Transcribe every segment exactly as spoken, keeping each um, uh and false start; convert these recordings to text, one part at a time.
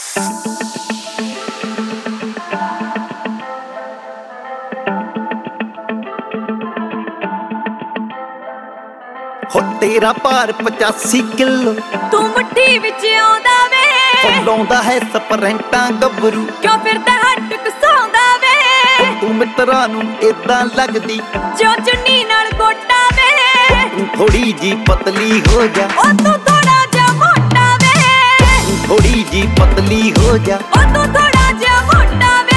ਹੋ ਤੇਰਾ ਭਾਰ ਪਚਾਸੀ ਕਿਲੋ, ਤੂੰ ਮੁੱਠੀ ਵਿੱਚ ਆਉਂਦਾ ਵੇ, ਲਾਉਂਦਾ ਹੈ ਸਪਰੈਂਟਾਂ ਗੱਭਰੂ, ਕਿਉਂ ਫਿਰਦਾ ਹੱਟ ਕਸਾਉਂਦਾ ਵੇ। ਤੂੰ ਮਿੱਤਰਾਂ ਨੂੰ ਏਦਾਂ ਲੱਗਦੀ ਜੋ ਚੁੰਨੀ ਨਾਲ ਗੋਟਾ ਵੇ, ਤੂੰ ਥੋੜੀ ਜੀ ਪਤਲੀ ਹੋ ਜਾ, ਉਹ ਤੂੰ ਥੋੜਾ ਜਿਹਾ ਮੋਟਾ ਵੇ, ਤੂੰ ਥੋੜੀ ਜੀ ਪਤਲੀ ਹੋ ਜਾ, ਉਹ ਤੂੰ ਥੋੜਾ ਜਿਹਾ ਮੋਟਾ ਵੇ।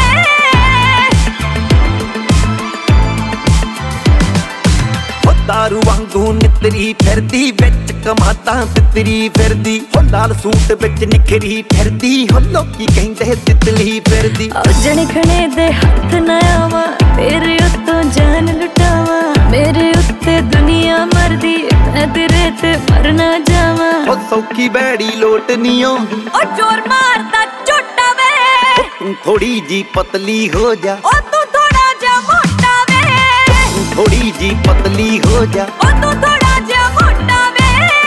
ਦਾਰੂ ਵਾਂਗੂ ਨਿਤਰੀ ਫਿਰਦੀ ਵਿੱਚ ਕਮਾਤਾਂ ਤਿਤਰੀ ਫਿਰਦੀ, ਹੋ ਲਾਲ ਸੂਟ ਵਿੱਚ ਨਿਖਰੀ ਫਿਰਦੀ, ਹੋ ਲੋਕੀ ਕਹਿੰਦੇ ਤਿਤਲੀ ਫਿਰਦੀ। ਜਣੇ ਖਣੇ ਦੇ ਹੱਥ ਨਾ ਆਵਾਂ, ਤੇਰੇ ਉੱਤੋਂ ਜਾਨ ਲੁਟਾਵਾਂ, ਮੇਰੇ ਉੱਤੇ ਦੁਨੀਆ ਮਰਦੀ, ਮੈਂ ਤੇਰੇ ਤੇ ਮਰ ਨਾ ਜਾਵਾਂ। ਉਹ ਸੌਖੀ ਬੈੜੀ ਲੋਟ ਨਹੀਂ ਆਉਂਦੀ, ਉਹ ਜ਼ੋਰ ਮਾਰਦਾ ਝੋਟਾ ਵੇ, ਤੂੰ ਥੋੜੀ ਜੀ ਪਤਲੀ ਹੋ ਜਾ, ਉਹ ਤੂੰ ਥੋੜਾ ਜਿਹਾ ਮੋਟਾ ਵੇ, ਤੂੰ ਥੋੜੀ ਜੀ ਪਤਲੀ ਹੋ ਜਾ, ਉਹ ਤੂੰ ਥੋੜਾ ਜਿਹਾ ਮੋਟਾ ਵੇ।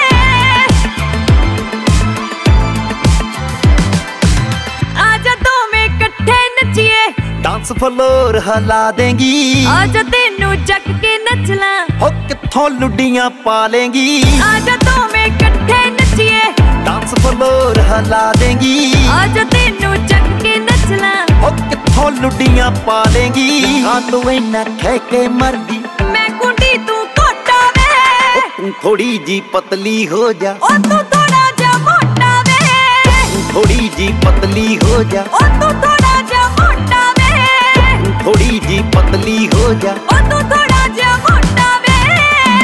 ਆਜਾ ਦੋਵੇਂ ਇਕੱਠੇ ਨੱਚੀਏ, ਡਾਂਸ ਫਲੋਰ ਹਿਲਾ ਦੇਂਗੀ, ਆਜਾ ਤੈਨੂੰ ਚੱਕ ਕੇ ਨੱਚਲਾ, ਹੋ ਕਿੱਥੋਂ ਲੁੱਡੀਆਂ ਪਾ ਲੇਂਗੀ। ਆਜਾ ਦੋਵੇਂ ਇਕੱਠੇ ਨੱਚੀਏ, ਡਾਂਸ ਫਲੋਰ ਹਿਲਾ ਦੇਂਗੀ, ਆਜਾ ਤੈਨੂੰ ਚੱਕ ਕੇ ਨੱਚਲਾ, ਹੋ ਕਿੱਥੋਂ ਲੁੱਡੀਆਂ ਪਾ ਲੇਂਗੀ। ਹਾਂ ਤੂੰ ਇੰਨਾ ਕਹਿ ਕੇ ਮਰਦੀ, ਮੈਂ ਕੁੰਡੀ ਤੂੰ ਘੋਟਾ ਵੇ, ਤੂੰ ਥੋੜੀ ਜੀ ਪਤਲੀ ਹੋ ਜਾ, ਉਹ ਤੂੰ ਥੋੜਾ ਜਿਹਾ ਮੋਟਾ ਵੇ, ਤੂੰ ਥੋੜੀ ਜੀ ਪਤਲੀ ਹੋ ਜਾ, ਉਹ ਤੂੰ ਥੋੜਾ ਜਿਹਾ ਮੋਟਾ ਵੇ, ਤੂੰ ਥੋੜੀ ਜੀ ਪਤਲੀ ਹੋ ਜਾ, ਉਹ ਤੂੰ ਥੋੜਾ ਜਿਹਾ ਮੋਟਾ ਵੇ।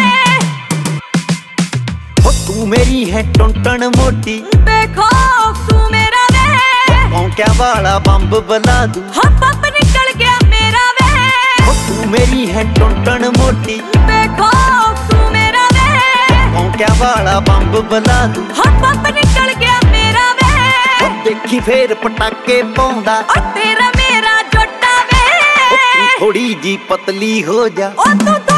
ਹੋ ਤੂੰ ਮੇਰੀ ਹੈ ਟੁੰਟਣ ਮੋਟੀ, ਬੇਖੌਫ ਤੂੰ ਮੇਰਾ ਵੇ, ਭੌਂਕਿਆਂ ਵਾਲਾ ਬੰਬ ਬਲਾ ਦੂੰ, ਹਾਂ ਪੰਪ ਨਿਕਲ ਗਿਆ ਮੇਰਾ ਵੇ, ਹੋ ਤੂੰ ਮੇਰੀ ਹੈ ਟੁੰਟਣ ਮੋਟੀ, ਬੇਖੌਫ ਤੂੰ ਮੇਰਾ ਵੇ, ਭੌਂਕਿਆਂ ਵਾਲਾ ਬੰਬ ਬਲਾ ਦੂੰ, ਹਾਂ ਪੰਪ ਨਿਕਲ ਗਿਆ ਮੇਰਾ ਵੇ, ਹੋ ਦੇਖੀ ਫੇਰ ਪਟਾਕੇ ਪਾਉਂਦਾ, ਉਹ ਤੇਰਾ ਮੇਰਾ ਜੋਟਾ ਵੇ, ਤੂੰ ਥੋੜੀ ਜੀ ਪਤਲੀ ਹੋ ਜਾ, ਉਹ ਤੂੰ